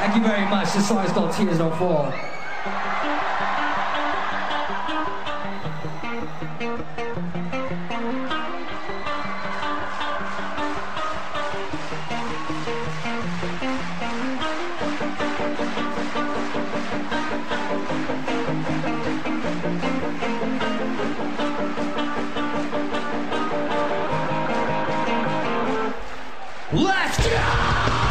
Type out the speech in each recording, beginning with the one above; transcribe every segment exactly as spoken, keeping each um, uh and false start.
Thank you very much. This song is called Tears Don't Fall. Let's go!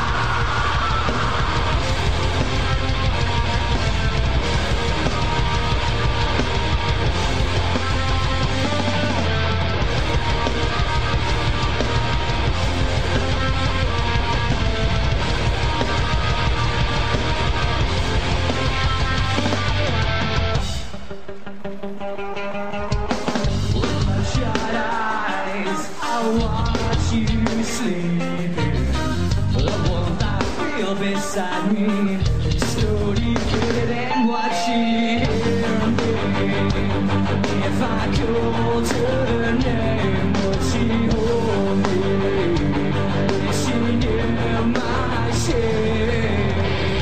Beside me, slowly getting what she hear me. If I called her name, would she hold me? If she knew my shame.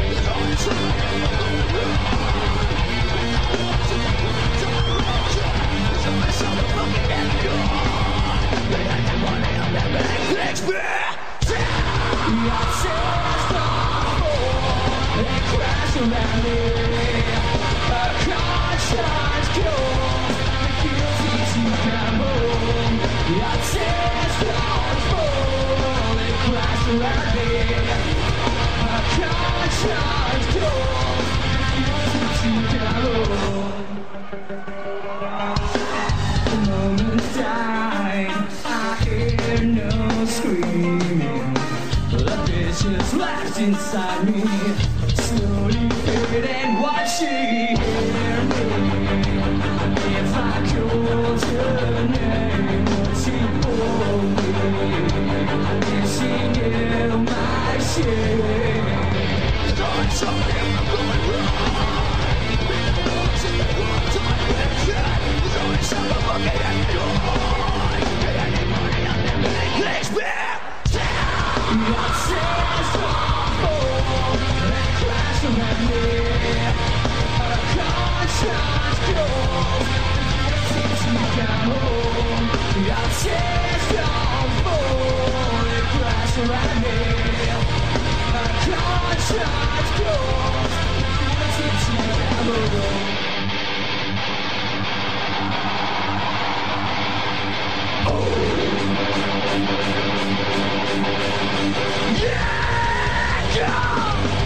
Crash around me, a conscience cold, the guilty to come home. Your tears don't fall, they crash around me, a conscience cold, the guilty to come home. The moment died, I hear no screaming, the bitch is left inside me. Slowly fading, what she hear me. If I called her name, would she hold me? If she knew my shame. Don't tell me I'm going wrong. To the world, to my picture. There's only some fucking enjoy. Anybody on them makes me down. Your tears don't fall. Crash around me, a conscience cold, the guilty to come home. Your tears don't fall, they crash around me, a conscience cold, the guilty to come home. Yeah, go!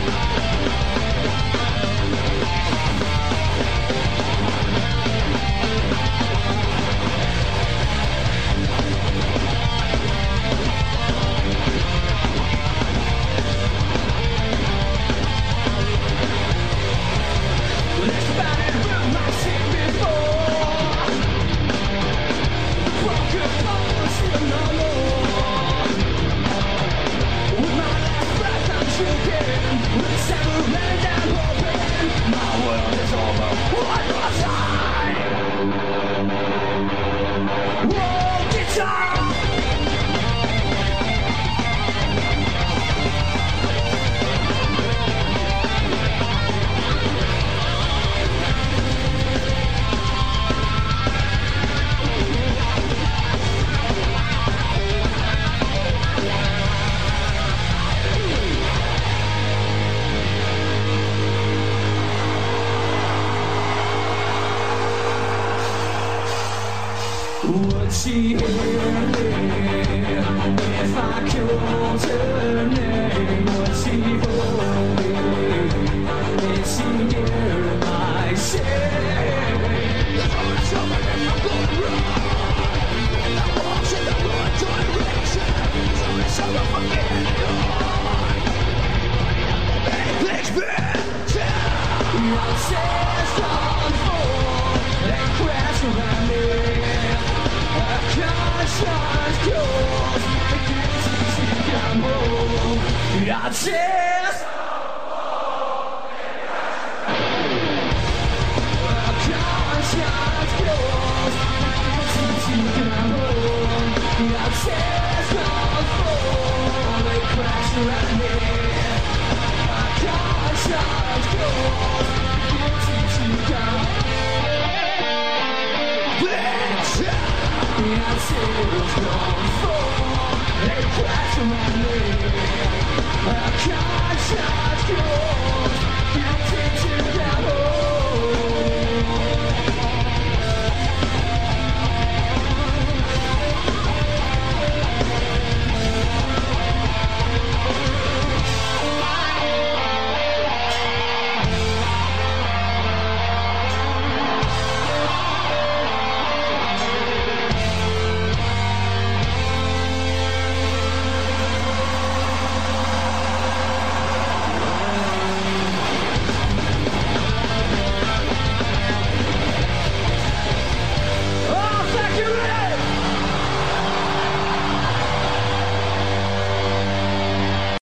Would she hear me if I called her name? Would she hold me if she knew my shame? There's only something I'm going wrong. I walk in the wrong direction. There's only something I'm getting wrong. Makes me down. Your tears don't fall, they crash around me. A conscience cold, the guilty to come home. Your tears. A conscience cold, the guilty to come home. Your tears don't fall, they crash around me. A to me.